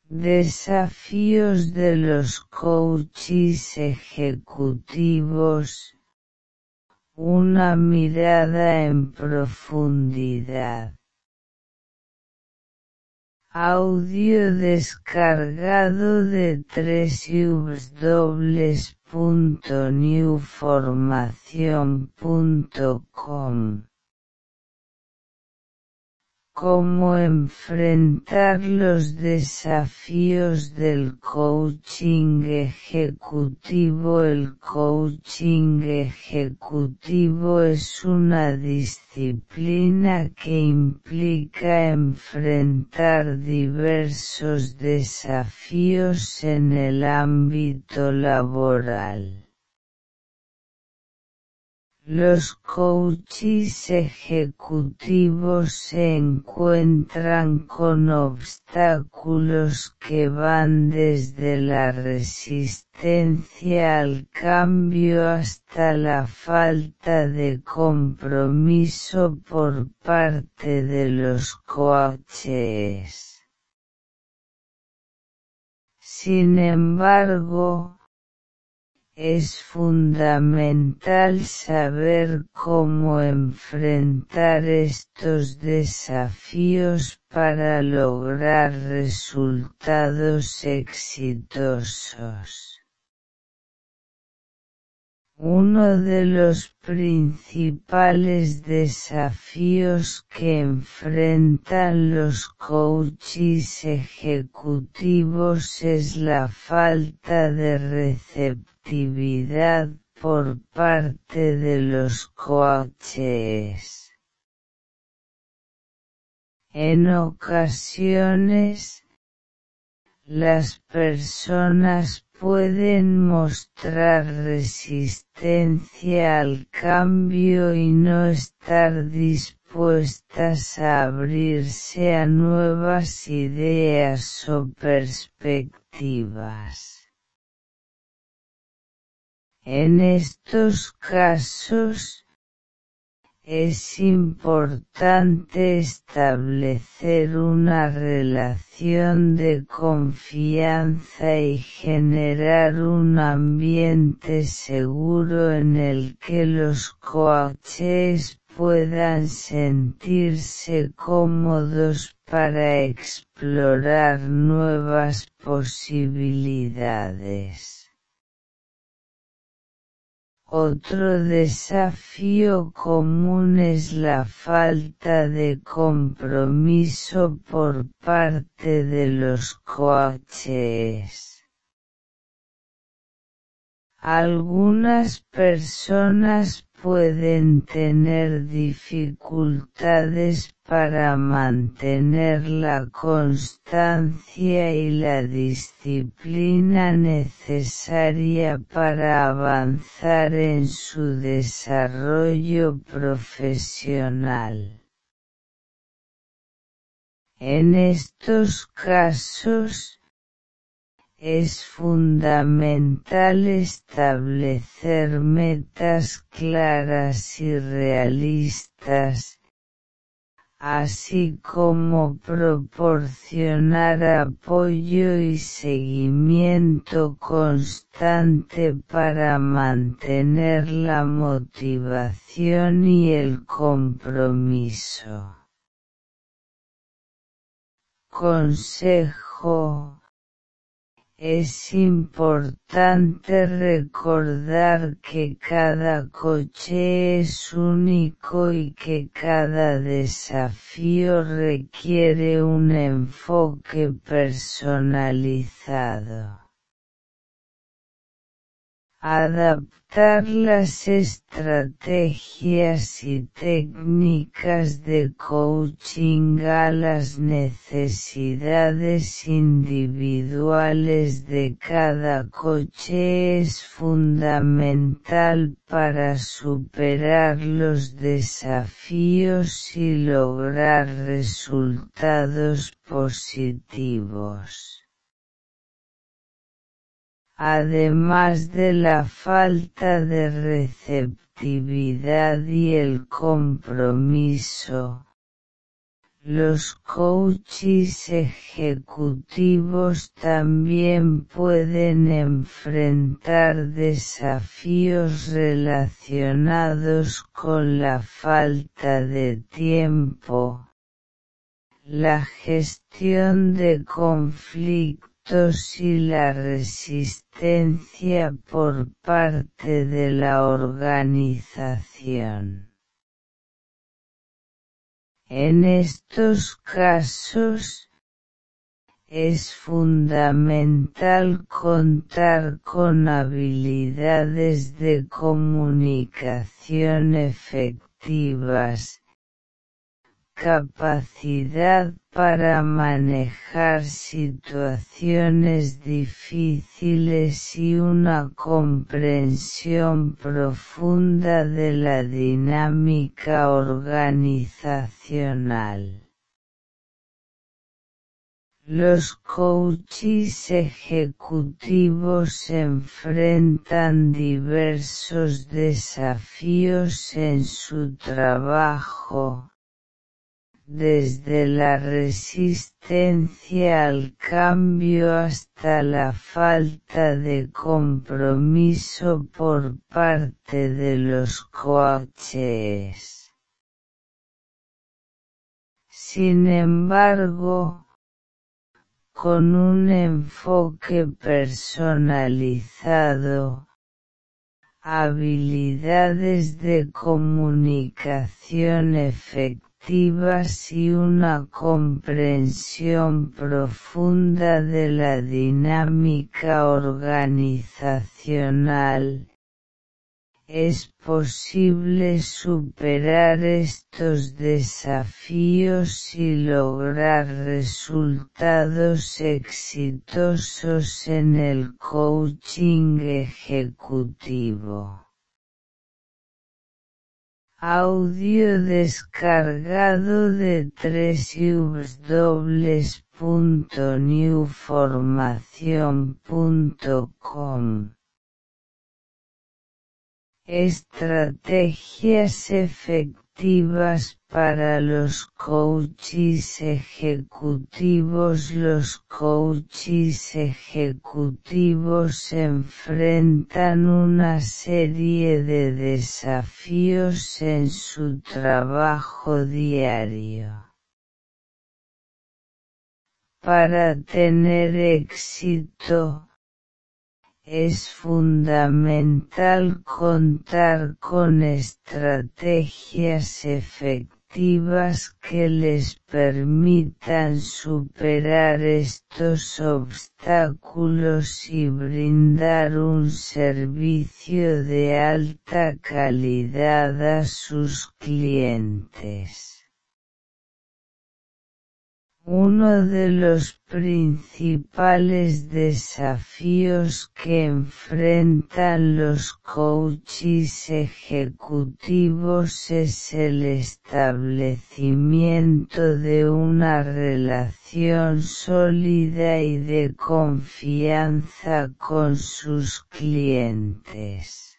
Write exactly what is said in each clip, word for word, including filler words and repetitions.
Desafíos de los coaches ejecutivos. Una mirada en profundidad. Audio descargado de doble u doble u doble u punto new formación punto com. Cómo enfrentar los desafíos del coaching ejecutivo. El coaching ejecutivo es una disciplina que implica enfrentar diversos desafíos en el ámbito laboral. Los coaches ejecutivos se encuentran con obstáculos que van desde la resistencia al cambio hasta la falta de compromiso por parte de los coaches. Sin embargo, es fundamental saber cómo enfrentar estos desafíos para lograr resultados exitosos. Uno de los principales desafíos que enfrentan los coaches ejecutivos es la falta de receptividad por parte de los coaches. En ocasiones, las personas pueden mostrar resistencia al cambio y no estar dispuestas a abrirse a nuevas ideas o perspectivas. En estos casos, es importante establecer una relación de confianza y generar un ambiente seguro en el que los coaches puedan sentirse cómodos para explorar nuevas posibilidades. Otro desafío común es la falta de compromiso por parte de los coaches. Algunas personas pueden tener dificultades para mantener la constancia y la disciplina necesaria para avanzar en su desarrollo profesional. En estos casos, es fundamental establecer metas claras y realistas, así como proporcionar apoyo y seguimiento constante para mantener la motivación y el compromiso. Consejo: es importante recordar que cada coche es único y que cada desafío requiere un enfoque personalizado. Adaptar las estrategias y técnicas de coaching a las necesidades individuales de cada coche es fundamental para superar los desafíos y lograr resultados positivos. Además de la falta de receptividad y el compromiso, Los coaches ejecutivos también pueden enfrentar desafíos relacionados con la falta de tiempo, la gestión de conflictos y la resistencia por parte de la organización. En estos casos, es fundamental contar con habilidades de comunicación efectivas, capacidad para manejar situaciones difíciles y una comprensión profunda de la dinámica organizacional. Los coaches ejecutivos enfrentan diversos desafíos en su trabajo, desde la resistencia al cambio hasta la falta de compromiso por parte de los coaches. Sin embargo, con un enfoque personalizado, habilidades de comunicación efectiva y una comprensión profunda de la dinámica organizacional, es posible superar estos desafíos y lograr resultados exitosos en el coaching ejecutivo. Audio descargado de doble u doble u doble u punto new formación punto com. Estrategias efectivas para los coaches ejecutivos. Los coaches ejecutivos enfrentan una serie de desafíos en su trabajo diario. Para tener éxito, es fundamental contar con estrategias efectivas que les permitan superar estos obstáculos y brindar un servicio de alta calidad a sus clientes. Uno de los principales desafíos que enfrentan los coaches ejecutivos es el establecimiento de una relación sólida y de confianza con sus clientes.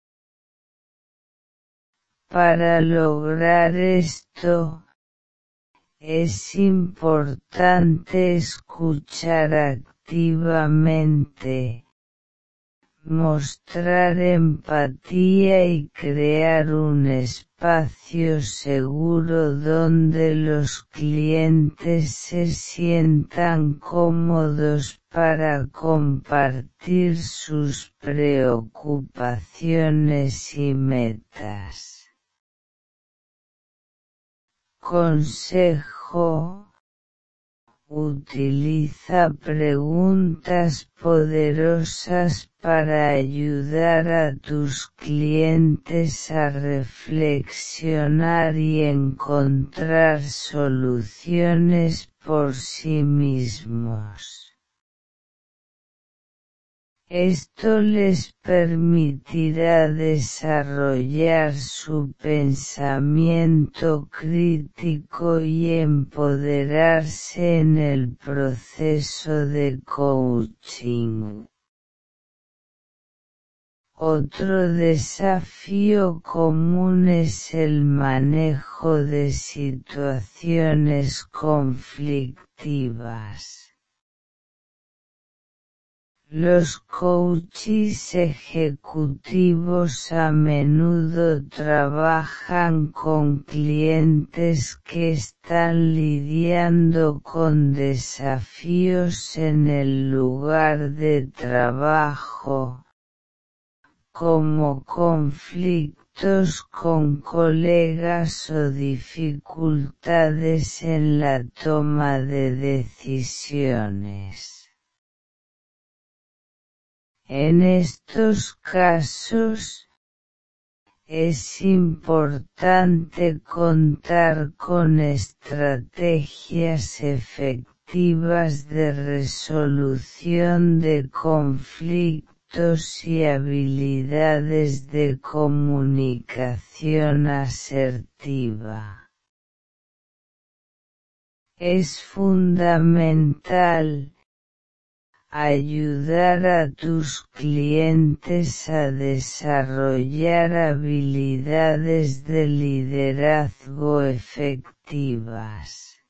Para lograr esto, es importante escuchar activamente, mostrar empatía y crear un espacio seguro donde los clientes se sientan cómodos para compartir sus preocupaciones y metas. Consejo: utiliza preguntas poderosas para ayudar a tus clientes a reflexionar y encontrar soluciones por sí mismos. Esto les permitirá desarrollar su pensamiento crítico y empoderarse en el proceso de coaching. Otro desafío común es el manejo de situaciones conflictivas. Los coaches ejecutivos a menudo trabajan con clientes que están lidiando con desafíos en el lugar de trabajo, como conflictos con colegas o dificultades en la toma de decisiones. En estos casos, es importante contar con estrategias efectivas de resolución de conflictos y habilidades de comunicación asertiva. Es fundamental ayudar a tus clientes a desarrollar habilidades de liderazgo efectivas.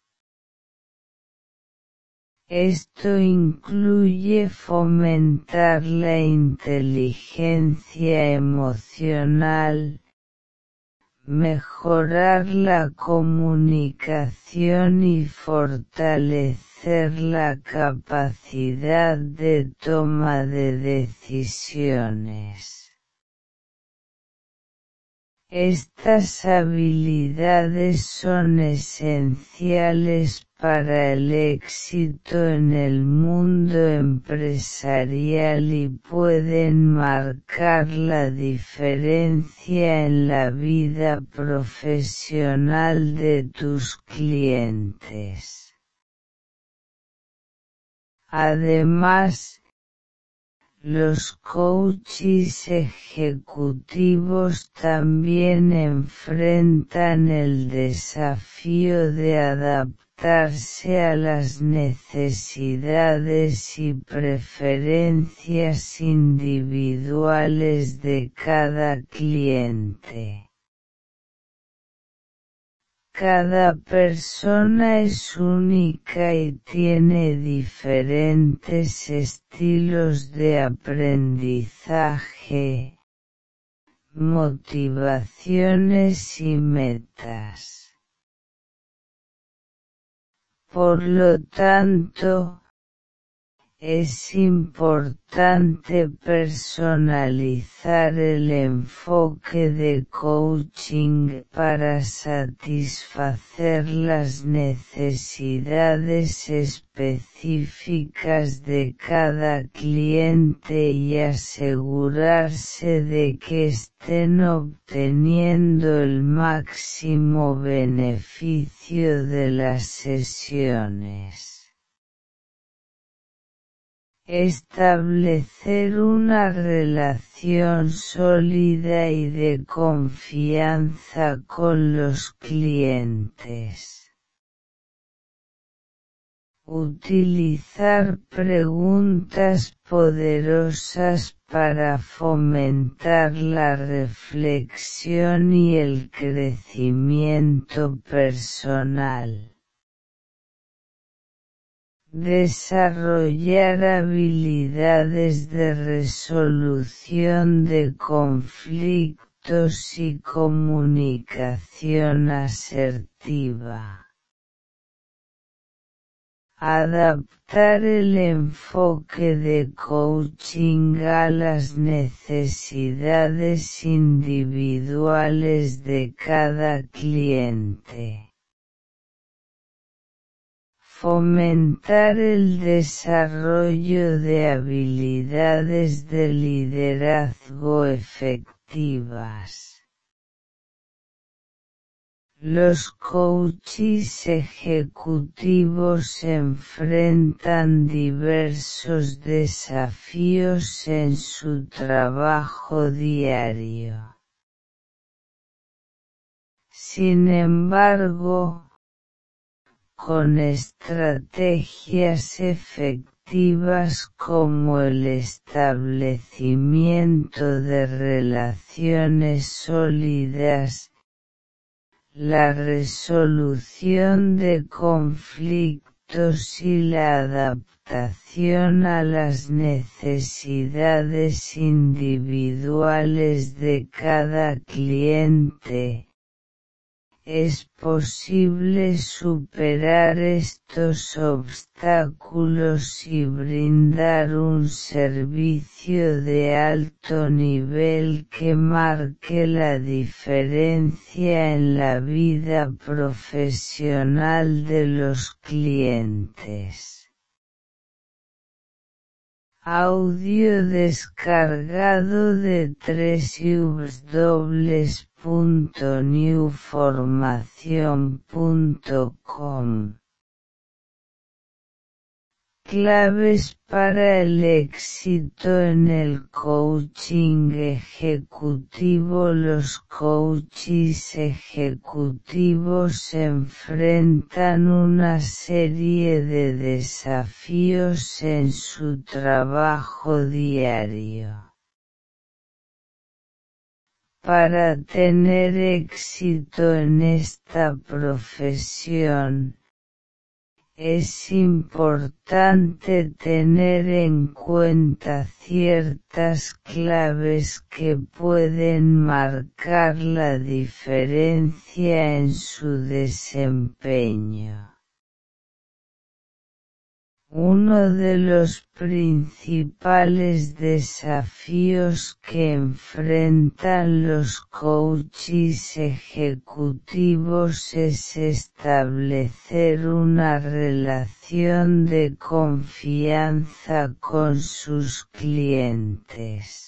Esto incluye fomentar la inteligencia emocional, mejorar la comunicación y fortalecer la capacidad de toma de decisiones. Estas habilidades son esenciales para el éxito en el mundo empresarial y pueden marcar la diferencia en la vida profesional de tus clientes. Además, los coaches ejecutivos también enfrentan el desafío de adaptarse a las necesidades y preferencias individuales de cada cliente. Cada persona es única y tiene diferentes estilos de aprendizaje, motivaciones y metas. Por lo tanto, es importante personalizar el enfoque de coaching para satisfacer las necesidades específicas de cada cliente y asegurarse de que estén obteniendo el máximo beneficio de las sesiones. Establecer una relación sólida y de confianza con los clientes. Utilizar preguntas poderosas para fomentar la reflexión y el crecimiento personal. Desarrollar habilidades de resolución de conflictos y comunicación asertiva. Adaptar el enfoque de coaching a las necesidades individuales de cada cliente. Fomentar el desarrollo de habilidades de liderazgo efectivas. Los coaches ejecutivos enfrentan diversos desafíos en su trabajo diario. Sin embargo, con estrategias efectivas activas como el establecimiento de relaciones sólidas, la resolución de conflictos y la adaptación a las necesidades individuales de cada cliente. Es posible superar estos obstáculos y brindar un servicio de alto nivel que marque la diferencia en la vida profesional de los clientes. Audio descargado de w w w punto new formación punto com. Claves para el éxito en el coaching ejecutivo. Los coaches ejecutivos enfrentan una serie de desafíos en su trabajo diario. Para tener éxito en esta profesión, es importante tener en cuenta ciertas claves que pueden marcar la diferencia en su desempeño. Uno de los principales desafíos que enfrentan los coaches ejecutivos es establecer una relación de confianza con sus clientes.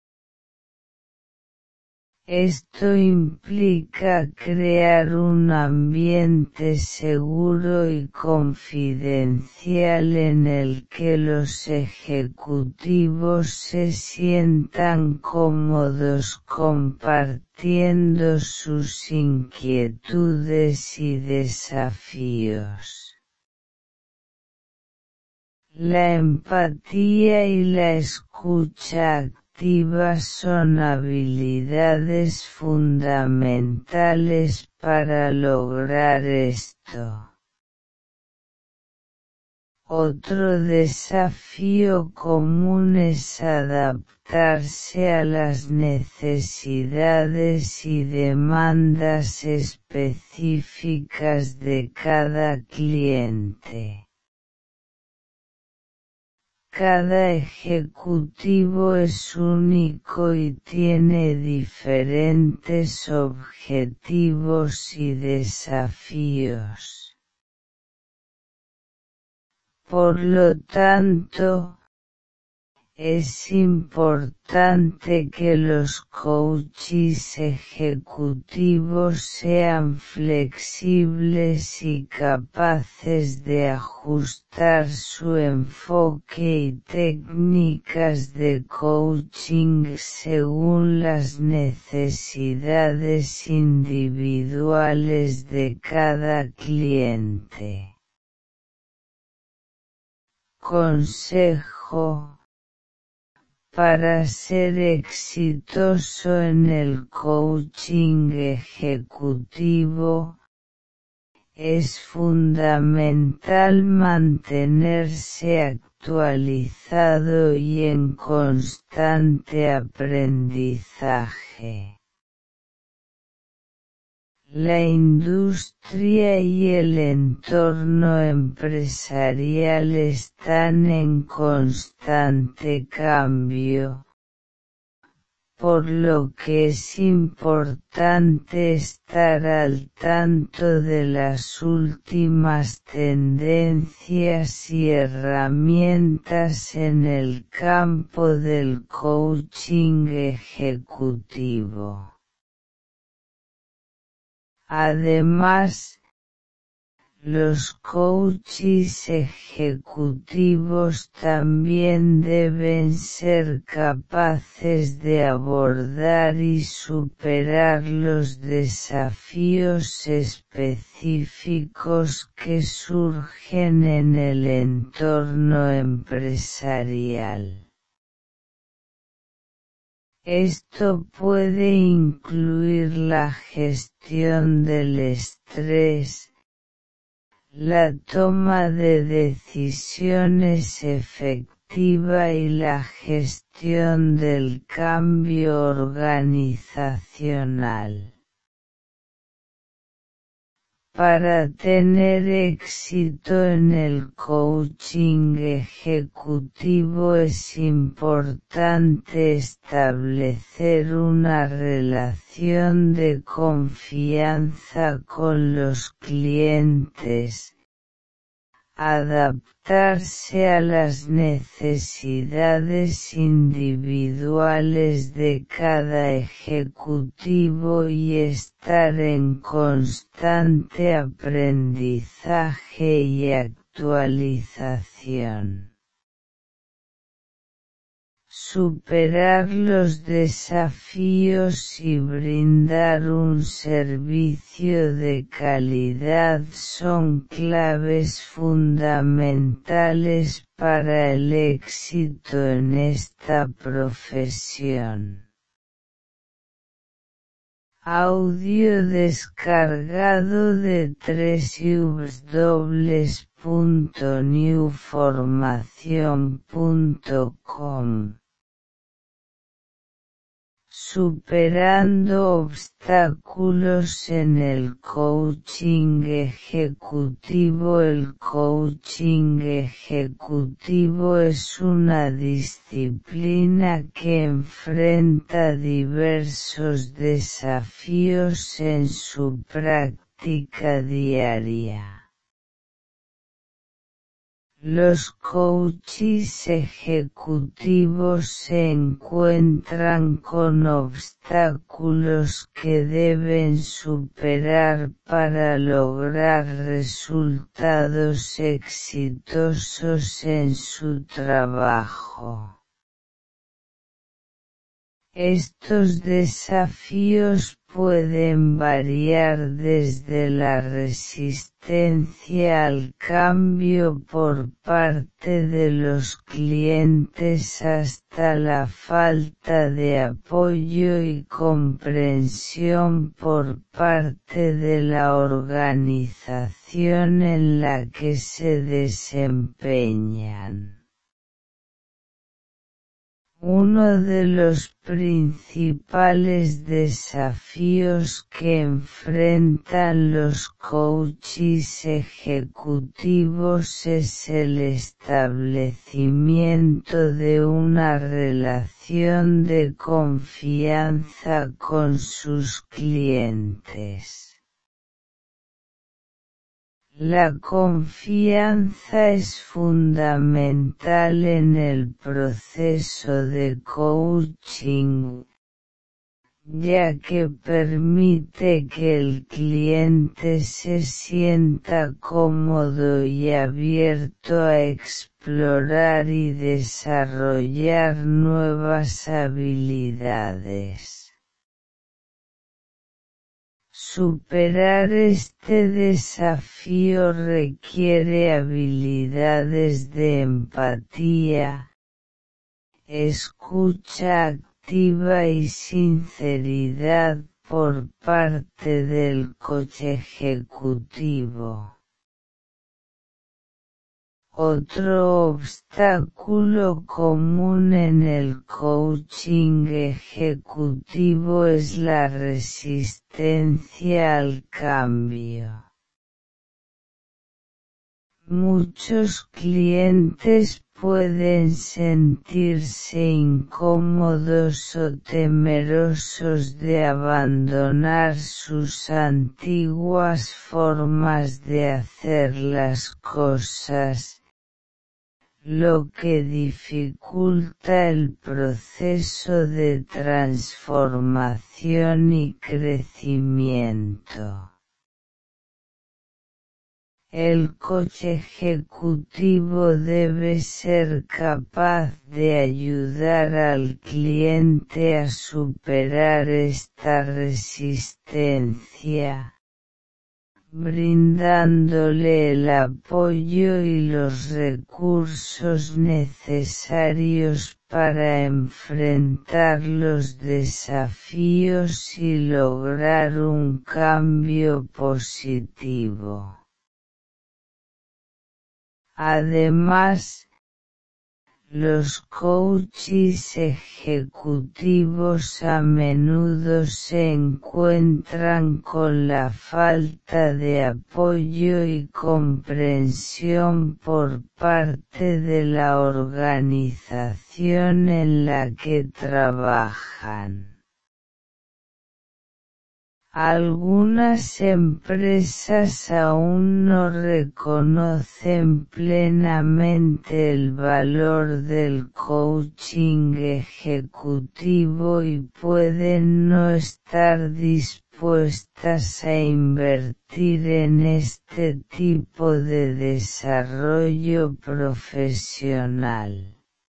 Esto implica crear un ambiente seguro y confidencial en el que los ejecutivos se sientan cómodos compartiendo sus inquietudes y desafíos. La empatía y la escucha activa son habilidades fundamentales para lograr esto. Otro desafío común es adaptarse a las necesidades y demandas específicas de cada cliente. Cada ejecutivo es único y tiene diferentes objetivos y desafíos. Por lo tanto, es importante que los coaches ejecutivos sean flexibles y capaces de ajustar su enfoque y técnicas de coaching según las necesidades individuales de cada cliente. Consejo: para ser exitoso en el coaching ejecutivo, es fundamental mantenerse actualizado y en constante aprendizaje. La industria y el entorno empresarial están en constante cambio, por lo que es importante estar al tanto de las últimas tendencias y herramientas en el campo del coaching ejecutivo. Además, Los coaches ejecutivos también deben ser capaces de abordar y superar los desafíos específicos que surgen en el entorno empresarial. Esto puede incluir la gestión del estrés, la toma de decisiones efectiva y la gestión del cambio organizacional. Para tener éxito en el coaching ejecutivo es importante establecer una relación de confianza con los clientes, adaptarse a las necesidades individuales de cada ejecutivo y estar en constante aprendizaje y actualización. Superar los desafíos y brindar un servicio de calidad son claves fundamentales para el éxito en esta profesión. Audio descargado de doble u doble u doble u punto new formación punto com. Superando obstáculos en el coaching ejecutivo. El coaching ejecutivo es una disciplina que enfrenta diversos desafíos en su práctica diaria. Los coaches ejecutivos se encuentran con obstáculos que deben superar para lograr resultados exitosos en su trabajo. Estos desafíos pueden variar desde la resistencia al cambio por parte de los clientes hasta la falta de apoyo y comprensión por parte de la organización en la que se desempeñan. Uno de los principales desafíos que enfrentan los coaches ejecutivos es el establecimiento de una relación de confianza con sus clientes. La confianza es fundamental en el proceso de coaching, ya que permite que el cliente se sienta cómodo y abierto a explorar y desarrollar nuevas habilidades. Superar este desafío requiere habilidades de empatía, escucha activa y sinceridad por parte del coach ejecutivo. Otro obstáculo común en el coaching ejecutivo es la resistencia al cambio. Muchos clientes pueden sentirse incómodos o temerosos de abandonar sus antiguas formas de hacer las cosas, lo que dificulta el proceso de transformación y crecimiento. El coche ejecutivo debe ser capaz de ayudar al cliente a superar esta resistencia, brindándole el apoyo y los recursos necesarios para enfrentar los desafíos y lograr un cambio positivo. Además, los coaches ejecutivos a menudo se encuentran con la falta de apoyo y comprensión por parte de la organización en la que trabajan. Algunas empresas aún no reconocen plenamente el valor del coaching ejecutivo y pueden no estar dispuestas a invertir en este tipo de desarrollo profesional.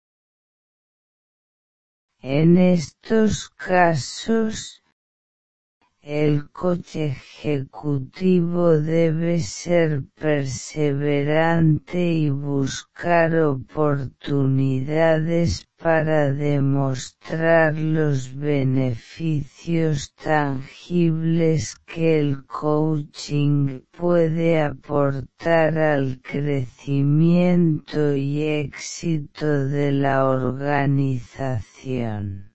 En estos casos, el coach ejecutivo debe ser perseverante y buscar oportunidades para demostrar los beneficios tangibles que el coaching puede aportar al crecimiento y éxito de la organización.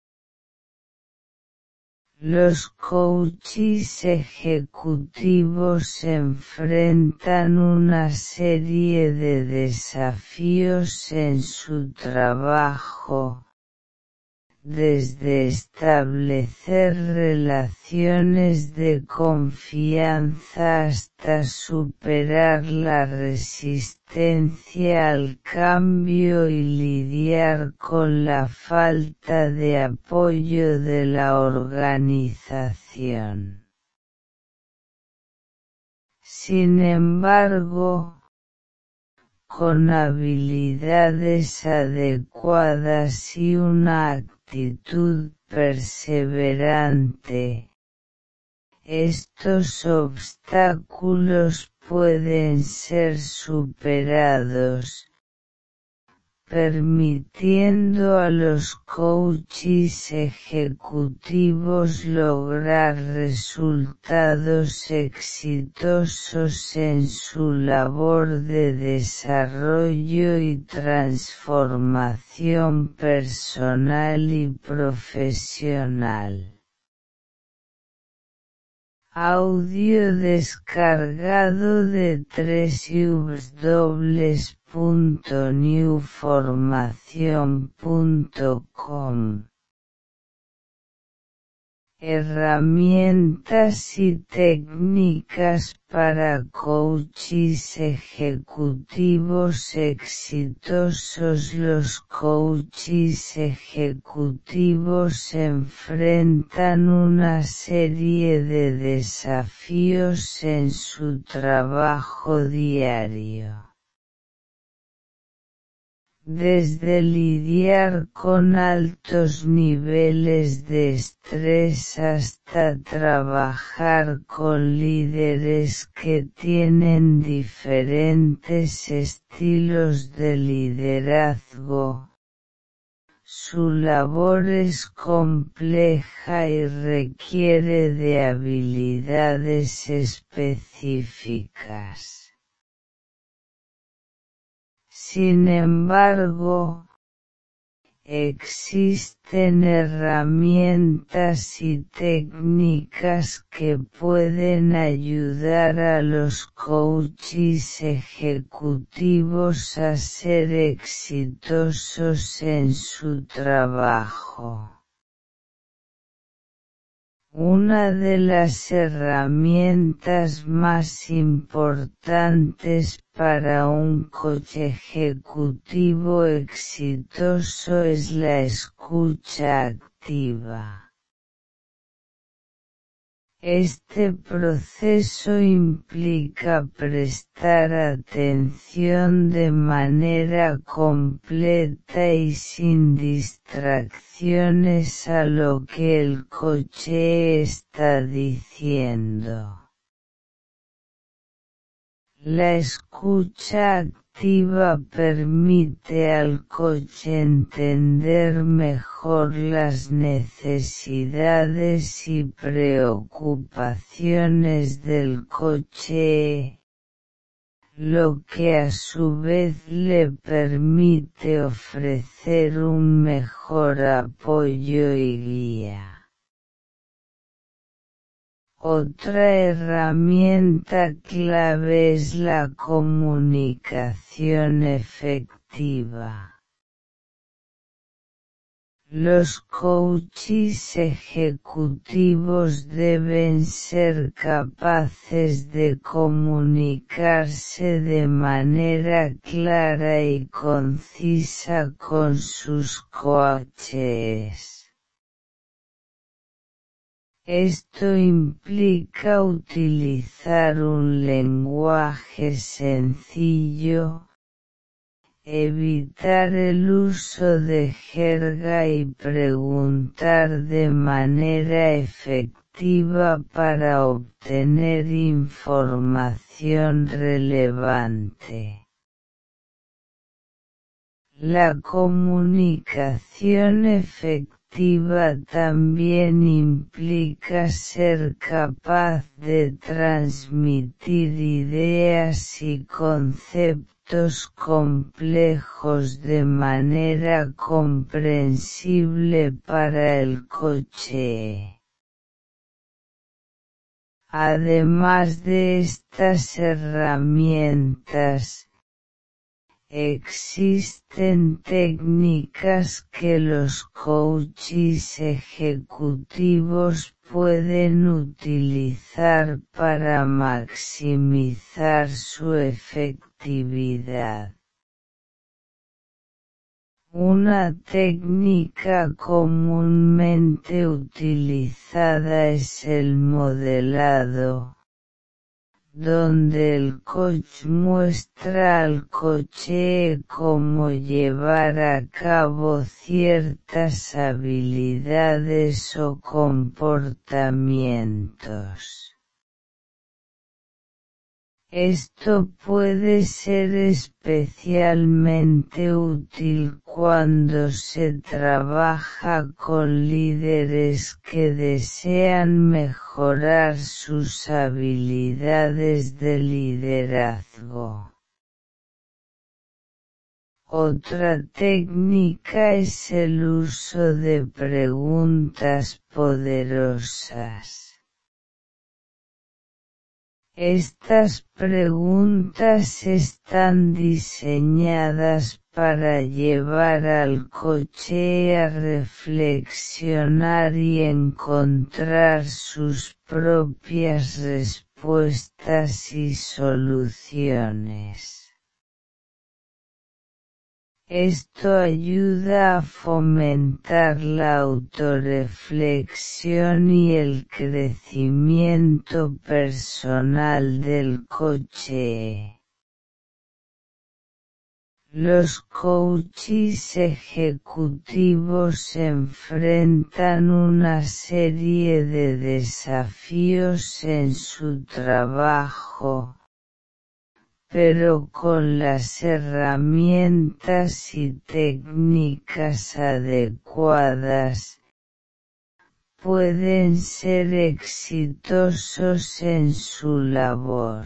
Los coaches ejecutivos enfrentan una serie de desafíos en su trabajo, desde establecer relaciones de confianza hasta superar la resistencia al cambio y lidiar con la falta de apoyo de la organización. Sin embargo, con habilidades adecuadas y una actitud perseverante, estos obstáculos pueden ser superados, permitiendo a los coaches ejecutivos lograr resultados exitosos en su labor de desarrollo y transformación personal y profesional. Audio descargado de doble u doble u doble u punto new formación punto com. Herramientas y técnicas para coaches ejecutivos exitosos. Los coaches ejecutivos enfrentan una serie de desafíos en su trabajo diario. Desde lidiar con altos niveles de estrés hasta trabajar con líderes que tienen diferentes estilos de liderazgo, su labor es compleja y requiere de habilidades específicas. Sin embargo, existen herramientas y técnicas que pueden ayudar a los coaches ejecutivos a ser exitosos en su trabajo. Una de las herramientas más importantes para un coach ejecutivo exitoso es la escucha activa. Este proceso implica prestar atención de manera completa y sin distracciones a lo que el coche está diciendo. La escucha activa permite al coche entender mejor las necesidades y preocupaciones del coche, lo que a su vez le permite ofrecer un mejor apoyo y guía. Otra herramienta clave es la comunicación efectiva. Los coaches ejecutivos deben ser capaces de comunicarse de manera clara y concisa con sus coaches. Esto implica utilizar un lenguaje sencillo, evitar el uso de jerga y preguntar de manera efectiva para obtener información relevante. La comunicación efectiva también implica ser capaz de transmitir ideas y conceptos complejos de manera comprensible para el coche. Además de estas herramientas, existen técnicas que los coaches ejecutivos pueden utilizar para maximizar su efectividad. Una técnica comúnmente utilizada es el modelado, donde el coach muestra al coche cómo llevar a cabo ciertas habilidades o comportamientos. Esto puede ser especialmente útil cuando se trabaja con líderes que desean mejorar sus habilidades de liderazgo. Otra técnica es el uso de preguntas poderosas. Estas preguntas están diseñadas para llevar al coche a reflexionar y encontrar sus propias respuestas y soluciones. Esto ayuda a fomentar la autorreflexión y el crecimiento personal del coche. Los coaches ejecutivos enfrentan una serie de desafíos en su trabajo, pero con las herramientas y técnicas adecuadas, pueden ser exitosos en su labor.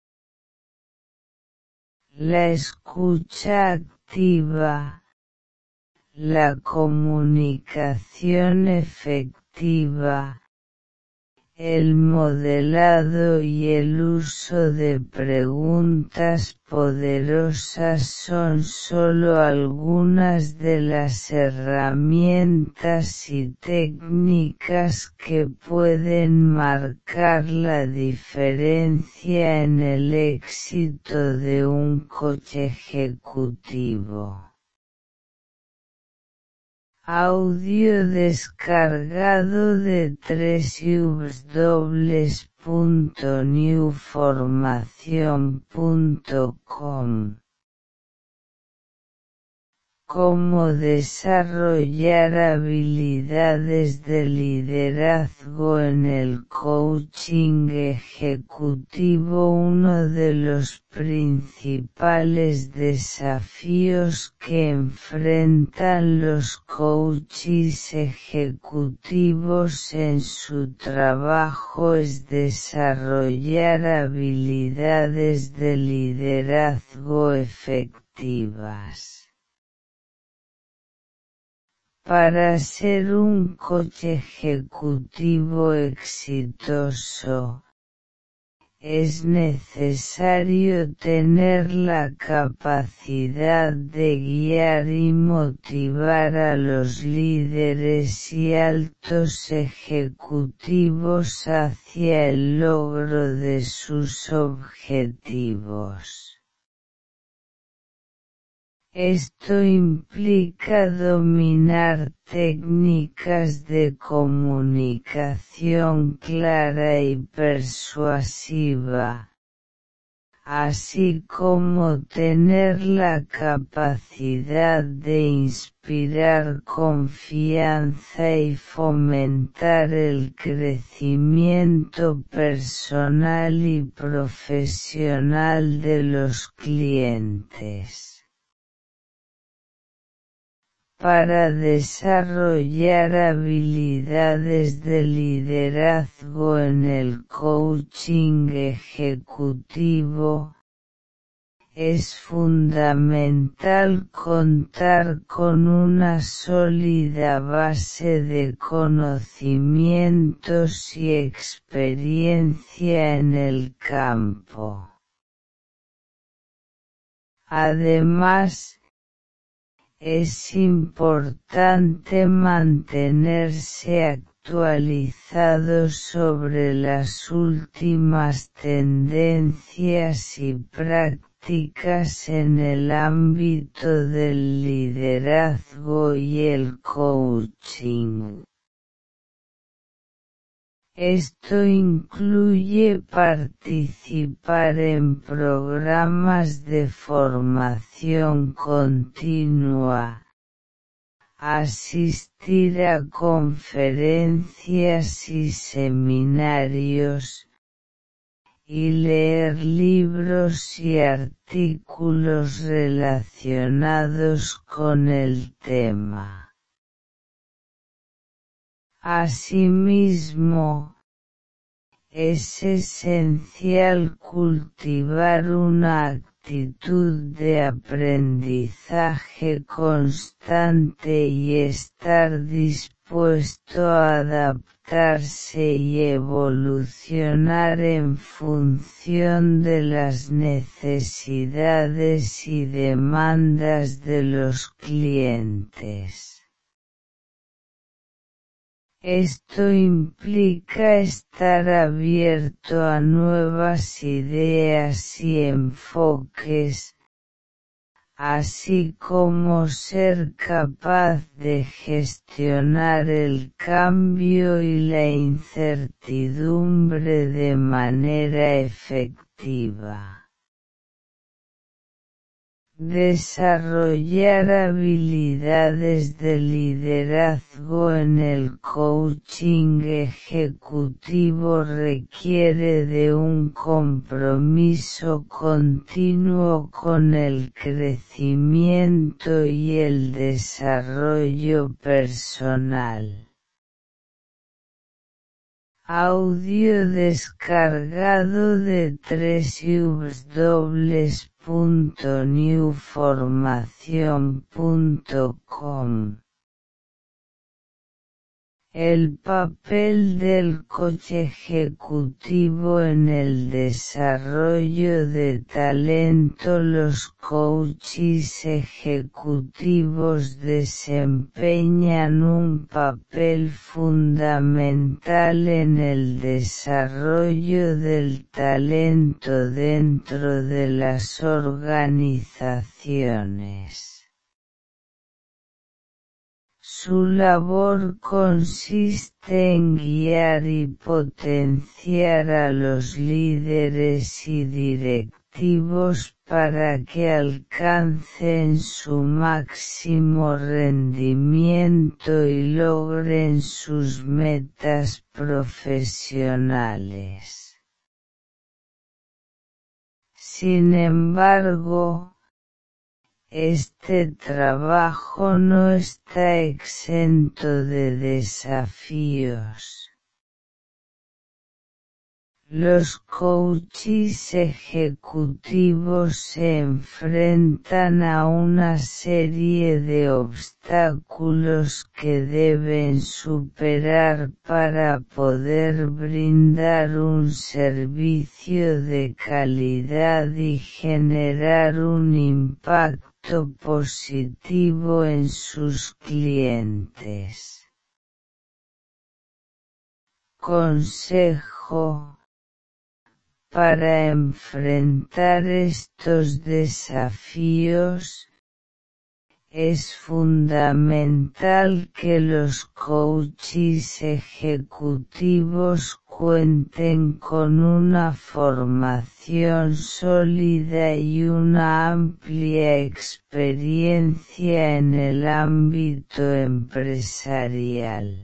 La escucha activa, la comunicación efectiva, el modelado y el uso de preguntas poderosas son solo algunas de las herramientas y técnicas que pueden marcar la diferencia en el éxito de un coche ejecutivo. Audio descargado de w w w punto newformación punto com. Cómo desarrollar habilidades de liderazgo en el coaching ejecutivo. Uno de los principales desafíos que enfrentan los coaches ejecutivos en su trabajo es desarrollar habilidades de liderazgo efectivas. Para ser un coach ejecutivo exitoso, es necesario tener la capacidad de guiar y motivar a los líderes y altos ejecutivos hacia el logro de sus objetivos. Esto implica dominar técnicas de comunicación clara y persuasiva, así como tener la capacidad de inspirar confianza y fomentar el crecimiento personal y profesional de los clientes. Para desarrollar habilidades de liderazgo en el coaching ejecutivo, es fundamental contar con una sólida base de conocimientos y experiencia en el campo. Además, es importante mantenerse actualizado sobre las últimas tendencias y prácticas en el ámbito del liderazgo y el coaching. Esto incluye participar en programas de formación continua, asistir a conferencias y seminarios, y leer libros y artículos relacionados con el tema. Asimismo, es esencial cultivar una actitud de aprendizaje constante y estar dispuesto a adaptarse y evolucionar en función de las necesidades y demandas de los clientes. Esto implica estar abierto a nuevas ideas y enfoques, así como ser capaz de gestionar el cambio y la incertidumbre de manera efectiva. Desarrollar habilidades de liderazgo en el coaching ejecutivo requiere de un compromiso continuo con el crecimiento y el desarrollo personal. Audio descargado de w w w punto newformación punto com. El papel del coach ejecutivo en el desarrollo de talento. Los coaches ejecutivos desempeñan un papel fundamental en el desarrollo del talento dentro de las organizaciones. Su labor consiste en guiar y potenciar a los líderes y directivos para que alcancen su máximo rendimiento y logren sus metas profesionales. Sin embargo, este trabajo no está exento de desafíos. Los coaches ejecutivos se enfrentan a una serie de obstáculos que deben superar para poder brindar un servicio de calidad y generar un impacto positivo en sus clientes. Consejo: para enfrentar estos desafíos, es fundamental que los coaches ejecutivos cuenten con una formación sólida y una amplia experiencia en el ámbito empresarial.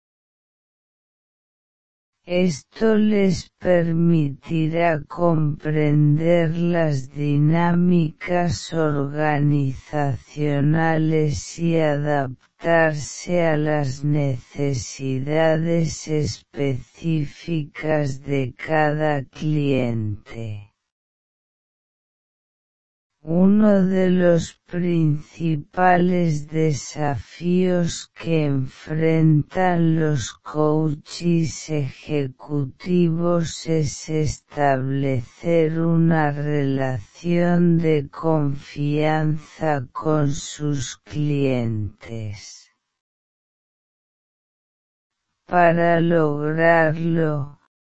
Esto les permitirá comprender las dinámicas organizacionales y adaptarse a las necesidades específicas de cada cliente. Uno de los principales desafíos que enfrentan los coaches ejecutivos es establecer una relación de confianza con sus clientes. Para lograrlo,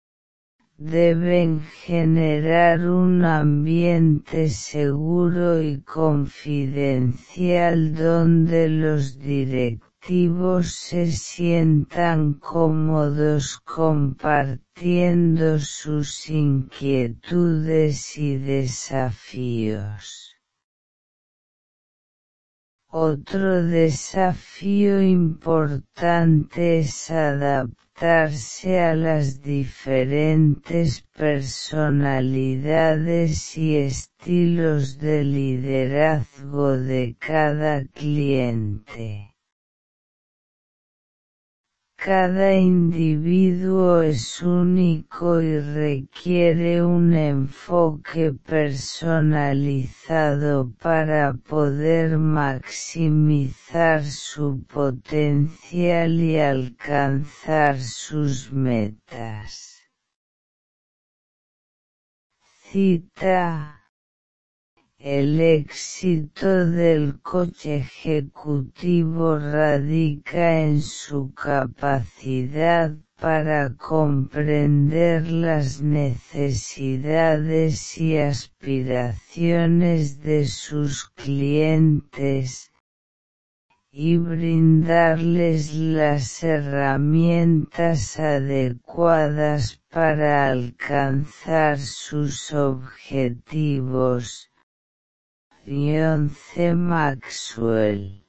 deben generar un ambiente seguro y confidencial donde los directivos se sientan cómodos compartiendo sus inquietudes y desafíos. Otro desafío importante es adaptarse a las diferentes personalidades y estilos de liderazgo de cada cliente. Cada individuo es único y requiere un enfoque personalizado para poder maximizar su potencial y alcanzar sus metas. Cita: el éxito del coach ejecutivo radica en su capacidad para comprender las necesidades y aspiraciones de sus clientes, y brindarles las herramientas adecuadas para alcanzar sus objetivos. John C. Maxwell.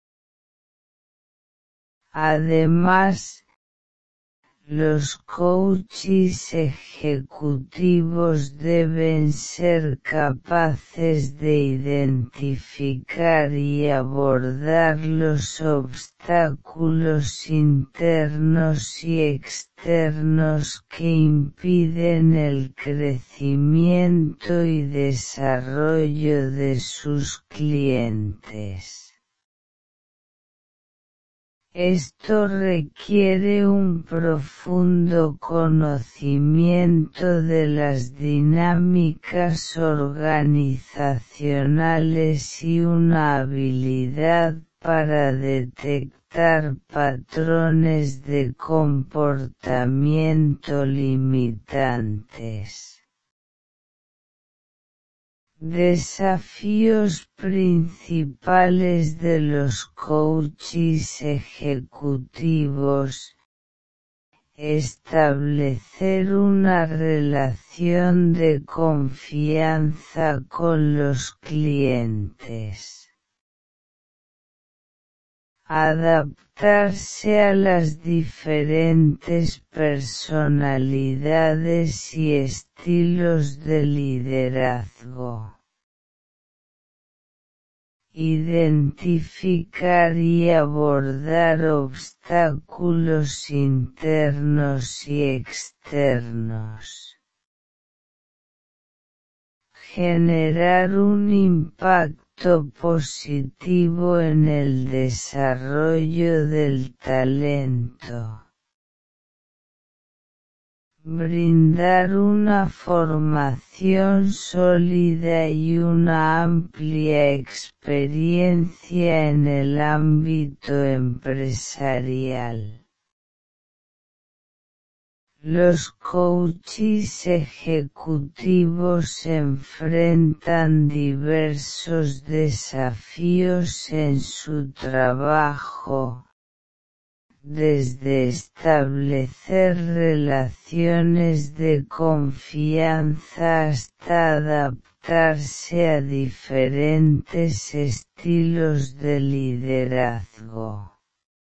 Además, los coaches ejecutivos deben ser capaces de identificar y abordar los obstáculos internos y externos que impiden el crecimiento y desarrollo de sus clientes. Esto requiere un profundo conocimiento de las dinámicas organizacionales y una habilidad para detectar patrones de comportamiento limitantes. Desafíos principales de los coaches ejecutivos: establecer una relación de confianza con los clientes. Adaptarse a las diferentes personalidades y estilos de liderazgo. Identificar y abordar obstáculos internos y externos. Generar un impacto positivo en el desarrollo del talento. Brindar una formación sólida y una amplia experiencia en el ámbito empresarial. Los coaches ejecutivos enfrentan diversos desafíos en su trabajo, desde establecer relaciones de confianza hasta adaptarse a diferentes estilos de liderazgo.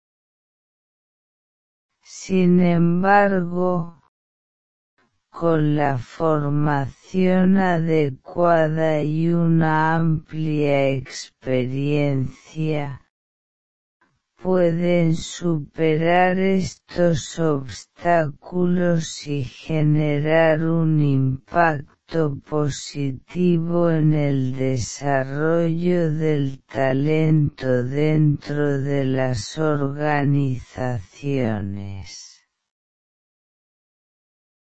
Sin embargo, con la formación adecuada y una amplia experiencia, pueden superar estos obstáculos y generar un impacto positivo en el desarrollo del talento dentro de las organizaciones.